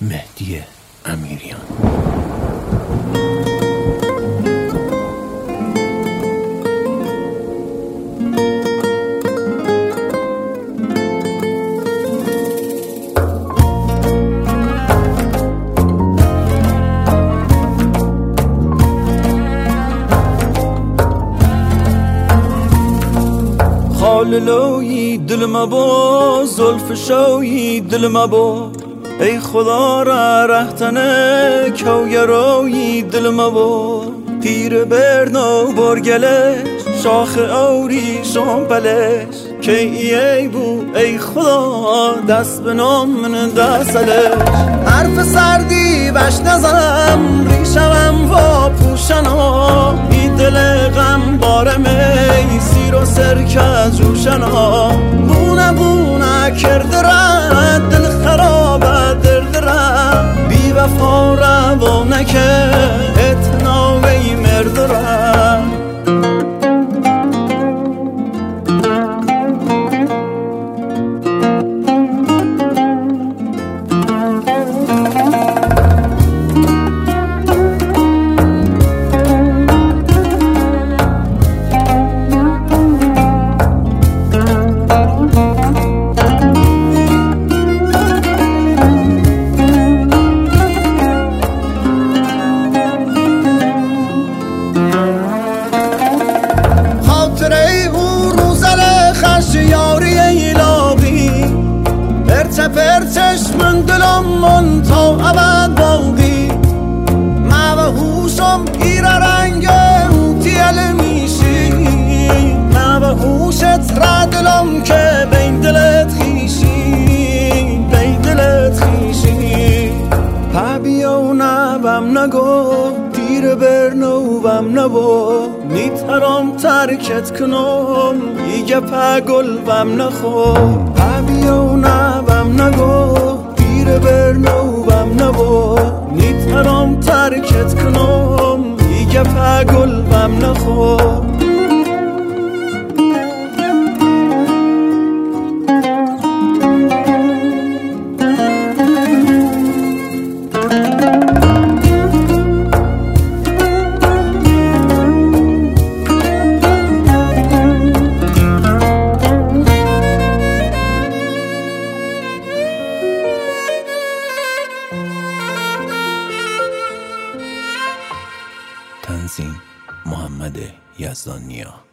مهدی امیریان. خاللوی دل مبا، زلف شوی دل مبا، ای خدا را رهتنه کوگرایی دل مبا. پیر برنو برگلش شاخ اوری شنپلش، که ای بو ای خدا دست به نام من دستلش. حرف سردی بش نزنم ریشم و پوشنا، ای دل غم بارمی سیر و سرک از جوشنا. بونه بونه کرده رد دل خرابه درد رد، بی وفا روانه که اتناوی مرد رد. پرچش من دلم من تا ابد باقی، ما و هوشم ایره رنگ اوتیل میشی. ما و هوشت را دلم که بین دلت خیشی، بین دلت خیشی. پا بیاو نبم نگو پیر برنوبم نبو، میترم ترکت کنم ایگه پا گلبم نخو. پا بیاو نبم نگو پیر برنوبم نبو، میترم ترکت کنم ایگه پا گلبم نخو. تنظیم محمد یزدانیا.